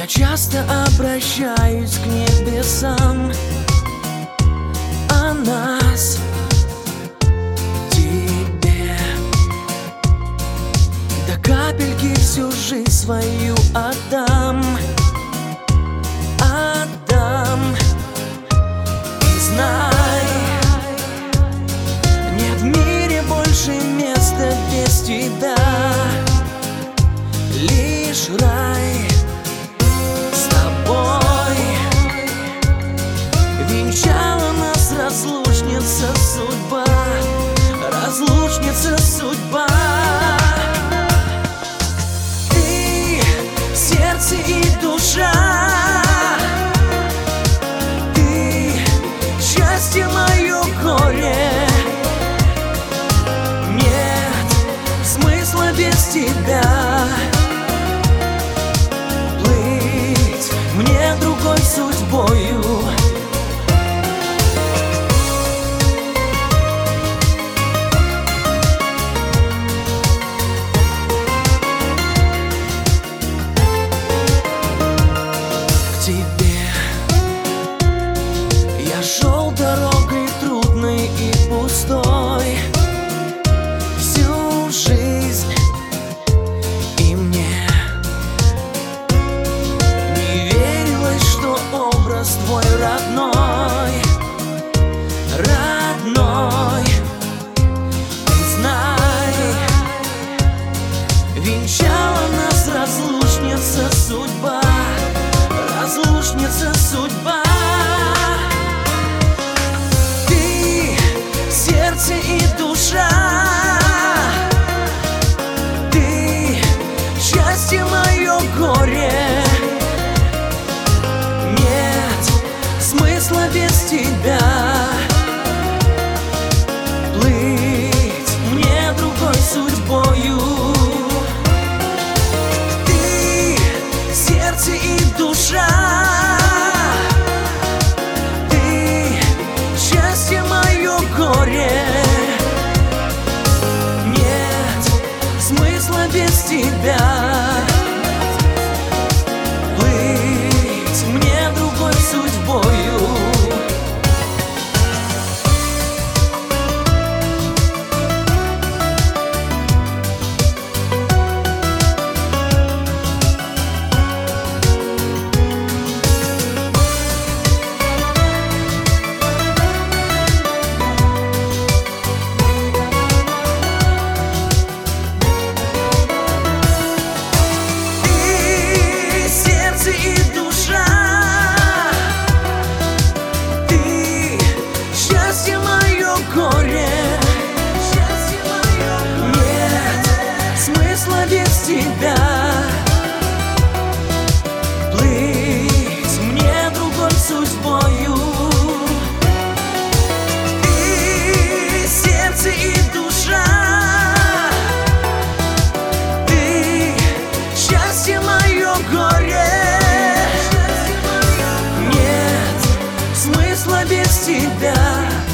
часто обращаюсь к небесам о нас, тебе. До капельки всю жизнь свою отдам, отдам. И знай, нет в мире больше места без тебя. Лишь рай с тобой. Венчала нас разлучница судьба, разлучница судьба. Ты сердце и душа, ты счастье, мое горе. Нет смысла без тебя плыть мне другой судьбою. К тебе я шел дорогой трудной и пустой всю жизнь, и мне не верилось, что образ твой родной, родной. Ты знай, венчала нас разлучница судьба, разлучница судьба. Ты сердце и душа, ты счастье, мое горе. Нет смысла без тебя плыть мне другой судьбою. Ты сердце и душа, ты счастье, мое горе. Нет смысла без тебя плыть мне другой судьбою. Тебя плыть мне другой судьбою. Ты сердце и душа, ты счастье, мое горе. Нет смысла без тебя